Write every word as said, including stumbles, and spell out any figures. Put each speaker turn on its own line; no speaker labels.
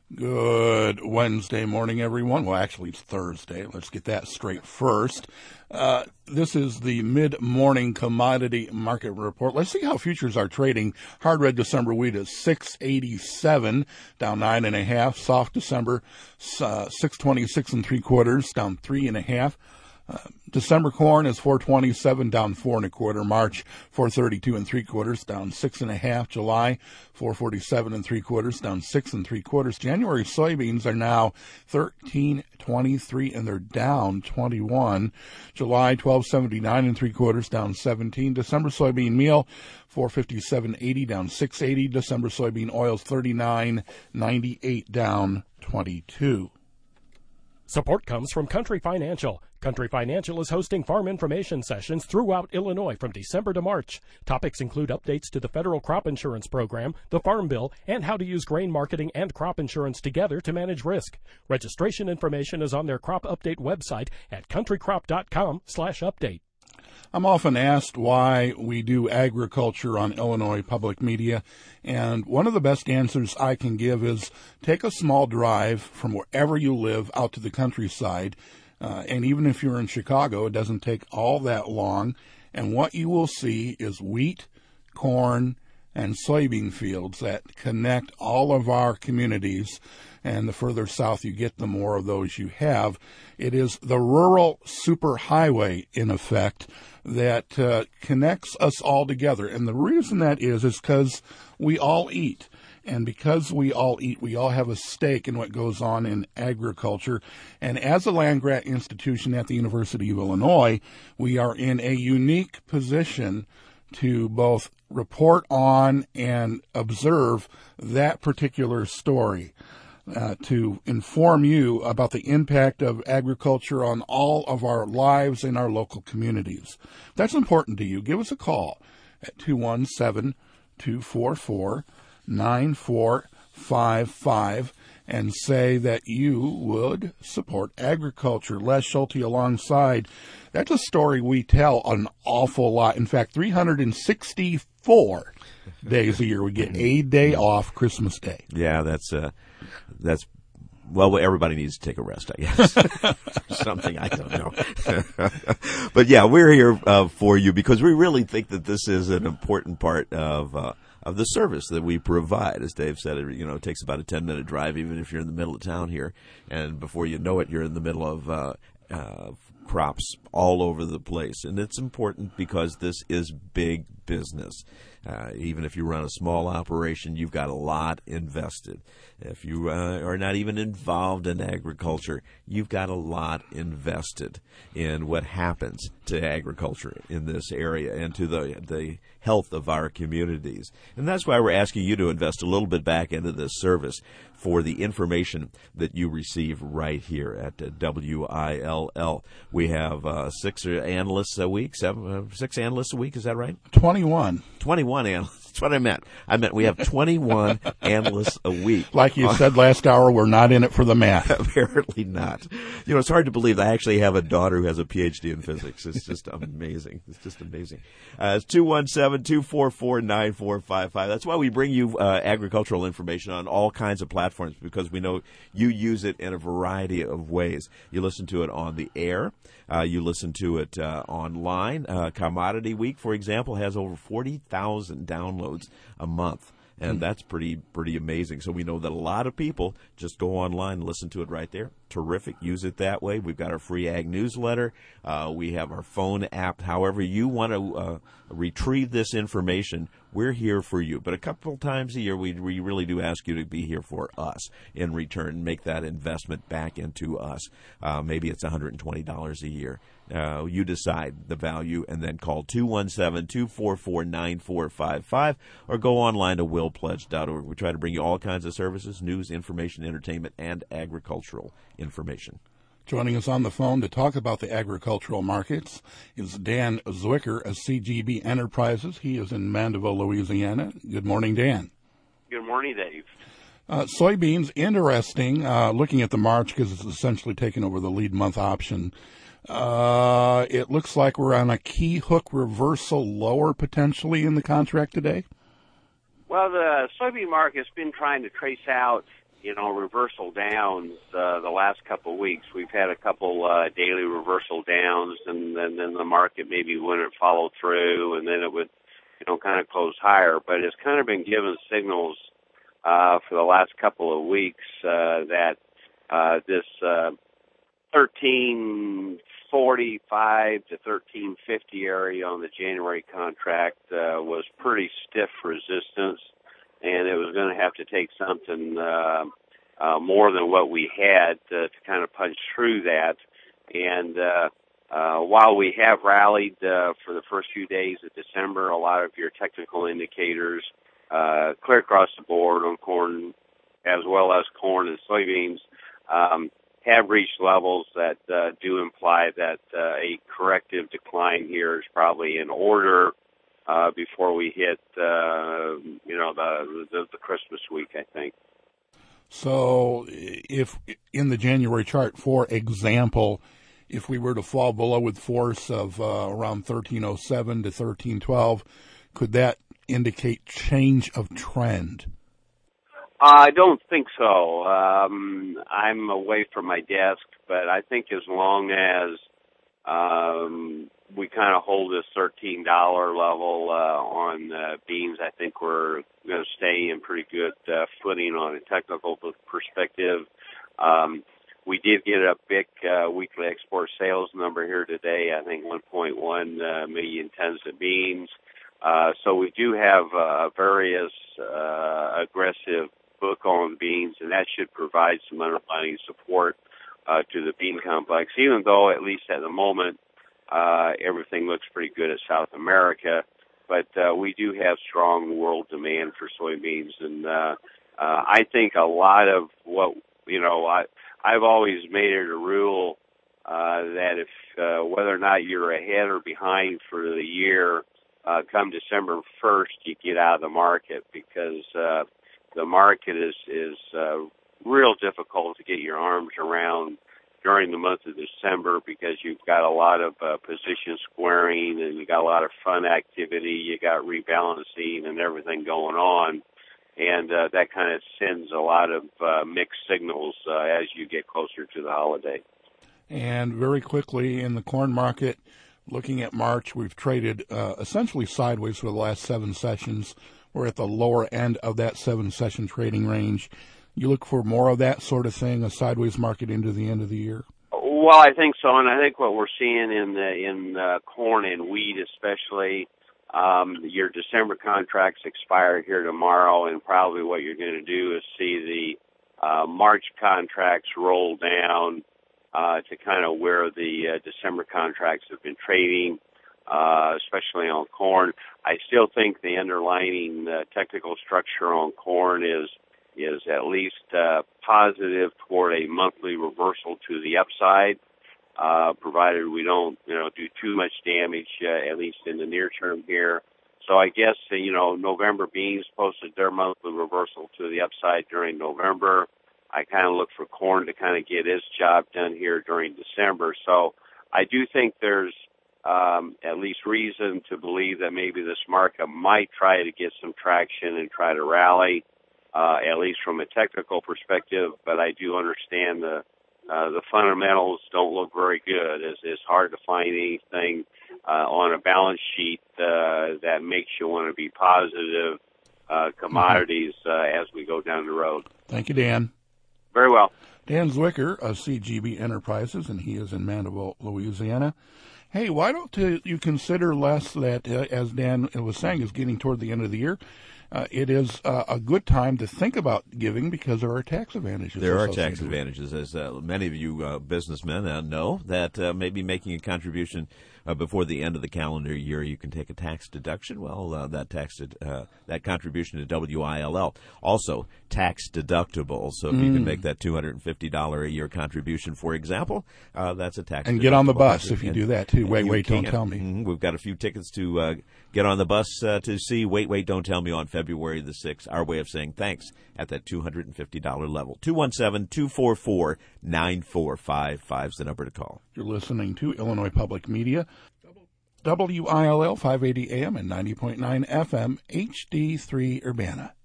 Good Wednesday morning, everyone. Well, actually, it's Thursday. Let's get that straight first. Uh, this is the mid-morning commodity market report. Let's see how futures are trading. Hard red December wheat is six eighty-seven, down nine and a half. Soft December uh, six twenty-six and three quarters, down three and a half. Uh, December corn is four twenty-seven, down four and a quarter. March four thirty-two and three quarters, down six and a half. July four forty-seven and three quarters, down six and three quarters. January soybeans are now thirteen twenty-three and they're down twenty-one. July twelve seventy-nine and three quarters, down seventeen. December soybean meal four fifty-seven eighty, down six eighty. December soybean oils thirty-nine ninety-eight, down twenty-two.
Support comes from Country Financial. Country Financial is hosting farm information sessions throughout Illinois from December to March. Topics include updates to the federal crop insurance program, the Farm Bill, and how to use grain marketing and crop insurance together to manage risk. Registration information is on their crop update website at countrycrop.com slash update.
I'm often asked why we do agriculture on Illinois Public Media, and one of the best answers I can give is take a small drive from wherever you live out to the countryside, uh, and even if you're in Chicago, it doesn't take all that long, and what you will see is wheat, corn, and soybean fields that connect all of our communities, and the further south you get, the more of those you have. It is the rural superhighway, in effect, that uh, connects us all together. And the reason that is is because we all eat. And because we all eat, we all have a stake in what goes on in agriculture. And as a land-grant institution at the University of Illinois, we are in a unique position to both report on and observe that particular story. Uh, to inform you about the impact of agriculture on all of our lives in our local communities. If that's important to you, give us a call at two one seven, two four four, nine four five five and say that you would support agriculture. Les Schulte alongside. That's a story we tell an awful lot. In fact, three hundred sixty-four days a year. We get a day off Christmas Day.
Yeah, that's uh, that's well, everybody needs to take a rest, I guess. Something, I don't know. But yeah, we're here uh, for you because we really think that this is an important part of uh, of the service that we provide. As Dave said, it, you know, it takes about a ten minute drive, even if you're in the middle of town here, and before you know it, you're in the middle of uh, uh, crops all over the place. And it's important because this is big business. Uh, even if you run a small operation, you've got a lot invested. If you uh, are not even involved in agriculture, you've got a lot invested in what happens to agriculture in this area and to the the health of our communities. And that's why we're asking you to invest a little bit back into this service for the information that you receive right here at uh, W I L L. We have uh, six analysts a week, seven, uh, six analysts a week, is that right?
twenty-one.
twenty-one analysts. That's what I meant. I meant we have twenty-one analysts a week.
Like you said last hour, we're not in it for the math.
Apparently not. You know, it's hard to believe I actually have a daughter who has a P H D in physics. It's just amazing. It's just amazing. Uh, it's two one seven, two four four, nine four five five. That's why we bring you uh, agricultural information on all kinds of platforms, because we know you use it in a variety of ways. You listen to it on the air. Uh, you listen to it uh, online. Uh, Commodity Week, for example, has over forty thousand downloads a month. And that's pretty pretty amazing. So we know that a lot of people just go online and listen to it right there. Terrific. Use it that way. We've got our free ag newsletter. Uh, we have our phone app. However you want to uh, retrieve this information, we're here for you. But a couple times a year, we, we really do ask you to be here for us in return. Make that investment back into us. Uh, maybe it's one hundred twenty dollars a year. Uh, you decide the value, and then call two one seven, two four four, nine four five five or go online to will pledge dot org. We try to bring you all kinds of services, news, information, entertainment, and agricultural information.
Joining us on the phone to talk about the agricultural markets is Dan Zwicker of C G B Enterprises. He is in Mandeville, Louisiana. Good morning, Dan.
Good morning, Dave.
Uh, soybeans, interesting, uh, looking at the March because it's essentially taken over the lead month option. Uh, it looks like we're on a key hook reversal lower potentially in the contract today.
Well, the soybean market has been trying to trace out you know, reversal downs uh, the last couple of weeks. We've had a couple uh, daily reversal downs, and, and then the market maybe wouldn't follow through, and then it would, you know, kind of close higher. But it's kind of been given signals uh, for the last couple of weeks uh, that uh, this uh, thirteen forty-five to thirteen fifty area on the January contract uh, was pretty stiff resistance, and it was going to have to take something uh, uh, more than what we had uh, to kind of punch through that. And uh, uh, while we have rallied uh, for the first few days of December, a lot of your technical indicators uh, clear across the board on corn as well as corn and soybeans um, have reached levels that uh, do imply that uh, a corrective decline here is probably in order uh, before we hit, uh, you know, the, the the Christmas week, I think.
So if in the January chart, for example, if we were to fall below with force of uh, around thirteen oh seven to thirteen twelve, could that indicate change of trend?
I don't think so. Um, I'm away from my desk, but I think as long as um, we kind of hold this thirteen dollars level uh, on uh, beans, I think we're going to stay in pretty good uh, footing on a technical perspective. Um, we did get a big uh, weekly export sales number here today, I think one point one uh, million tons of beans. Uh, so we do have uh, various uh, aggressive book on beans, and that should provide some underlying support uh, to the bean complex, even though at least at the moment uh, everything looks pretty good at South America. But uh, we do have strong world demand for soybeans, and uh, uh, I think a lot of what, you know, I, I've always made it a rule uh, that if uh, whether or not you're ahead or behind for the year, uh, come December first, you get out of the market, because uh, the market is is uh, real difficult to get your arms around during the month of December, because you've got a lot of uh, position squaring, and you got a lot of fund activity, you got rebalancing and everything going on, and uh, that kind of sends a lot of uh, mixed signals uh, as you get closer to the holiday.
And very quickly in the corn market, looking at March, we've traded uh, essentially sideways for the last seven sessions. We're at the lower end of that seven-session trading range. You look for more of that sort of thing, a sideways market into the end of the year?
Well, I think so, and I think what we're seeing in the, in uh, corn and wheat especially, um, your December contracts expire here tomorrow, and probably what you're going to do is see the uh, March contracts roll down uh, to kind of where the uh, December contracts have been trading. Uh, especially on corn. I still think the underlying uh, technical structure on corn is is at least uh, positive toward a monthly reversal to the upside, uh, provided we don't, you know, do too much damage, uh, at least in the near term here. So I guess, uh, you know, November beans posted their monthly reversal to the upside during November. I kind of look for corn to kind of get its job done here during December. So I do think there's Um, at least reason to believe that maybe this market might try to get some traction and try to rally, uh, at least from a technical perspective. But I do understand the uh, the fundamentals don't look very good. It's, it's hard to find anything uh, on a balance sheet uh, that makes you want to be positive uh, commodities uh, as we go down the road.
Thank you, Dan.
Very well.
Dan Zwicker of C G B Enterprises, and he is in Mandeville, Louisiana. Hey, why don't you consider, Les, that, uh, as Dan was saying, is getting toward the end of the year, uh, it is uh, a good time to think about giving, because there are tax advantages.
There are tax advantages, as uh, many of you uh, businessmen uh, know, that uh, maybe making a contribution uh, before the end of the calendar year, you can take a tax deduction. Well, uh, that tax uh, that contribution to W I L L also tax deductible. So if mm. you can make that two hundred fifty dollars a year contribution, for example, uh, that's a tax.
And get on the bus if you do that too. Wait, wait, don't tell me.
Mm-hmm. We've got a few tickets to uh, get on the bus uh, to see Wait, Wait, Don't Tell Me on February the sixth. Our way of saying thanks at that two hundred fifty dollars level. two one seven, two four four, nine four five five is the number to call.
You're listening to Illinois Public Media, W I L L five eighty A M and ninety point nine F M, H D three Urbana.